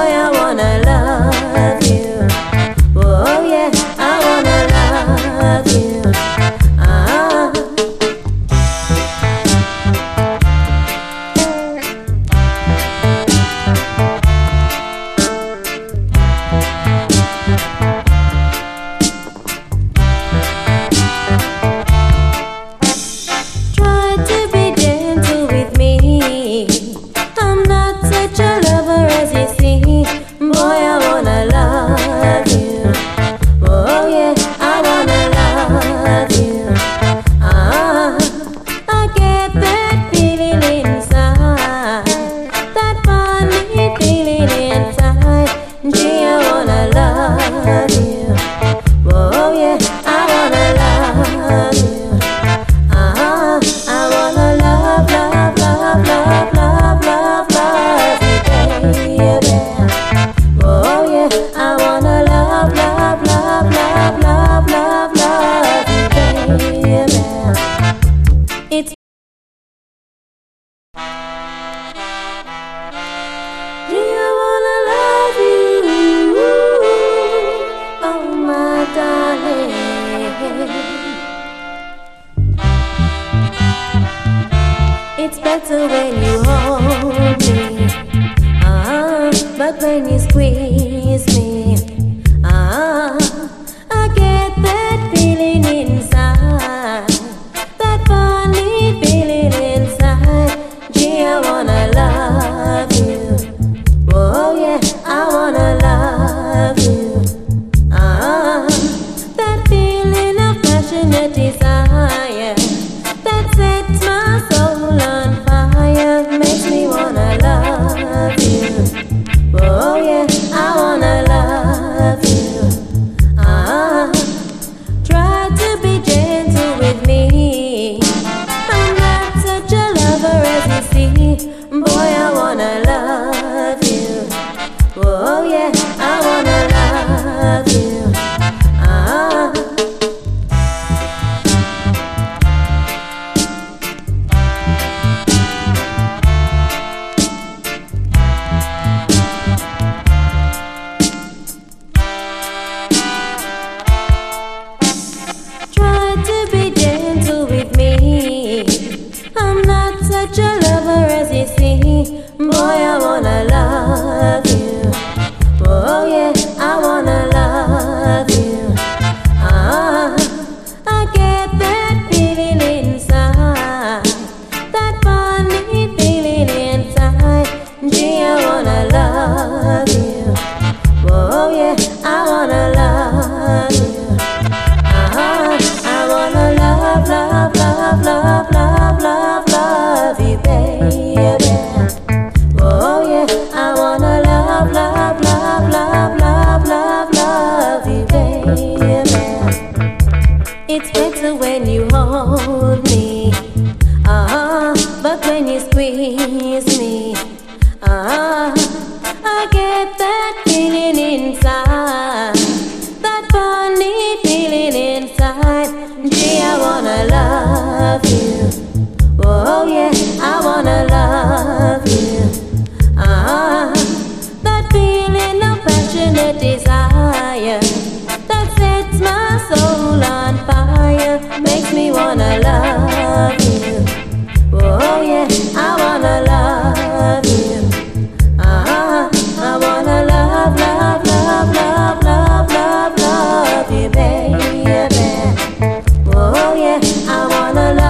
Boy, I wanna love you. Oh yeah, I wanna love you. Ah. Try to be gentle with me. I'm not such a lover as you see. Boy, I wanna love you. Oh yeah, I wanna love you. Ah, I get that feeling inside, that funny feeling inside. Gee, I wanna love you. Oh yeah, I wanna love you. Ah, I wanna love, love, love, love, love, love, love you, baby. Oh yeah, I wanna love, love, love, love, love, love, love you, baby. It's Gee, I wanna love you, oh my darling. It's better when you hold me, but when you squeeze me, I get that feeling inside, that funny feeling inside. Gee, I wanna love you. Oh yeah, I wanna love you. That feeling of passionate desire that sets my soul on fire makes me wanna love you. Oh yeah, I wanna love you. Try to be gentle with me. I'm not such a lover as you see. Boy, I wanna love you. Oh yeah, I wanna love you. Try to be gentle with me. I'm not such a lover as you see. Boy, I wanna love you. Oh yeah, I wanna love you. I get that feeling inside, that funny feeling inside. Gee, I wanna love you. Oh yeah, I wanna love you. I wanna love, love, love, love, love, love, love you, baby. Oh yeah, I wanna love, love, love, love, love, love, love you, baby. It's better when you hold me, but when you squeeze me, I get that feeling inside, that funny feeling inside. Gee, I wanna love you. Oh yeah, I wanna love you. That feeling of passionate desire that sets my soul on fire makes me wanna love you.